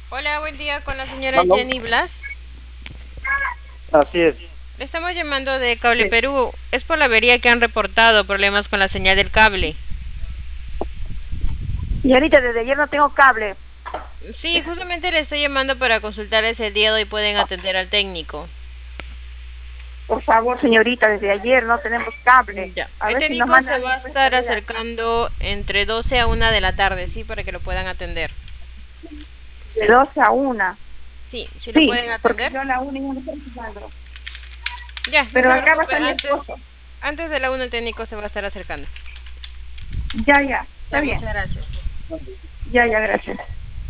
Hola, buen día con la señora ¿Aló? Jenny Blas. Así es. Le estamos llamando de Cable Sí. Perú. Es por la avería que han reportado problemas con la señal del cable. Y ahorita desde ayer no tengo cable. Sí, justamente le estoy llamando para consultarles el día de hoy pueden atender al técnico. Por favor, señorita, desde ayer no tenemos cable. Ya. A El ver si nos técnico manda se va a alguien pues estar para ver. acercando entre 12 a 1 de la tarde, sí, para que lo puedan atender. De 12 a 1. Sí, sí lo Sí, pueden porque atender. yo a la 1 ya no estoy jugando. Ya, no Pero se acá va a preocupe. estar mi esposo. Antes de la 1 el técnico se va a estar acercando. Ya, ya. Está Ya, bien. muchas gracias. Ya, ya, gracias.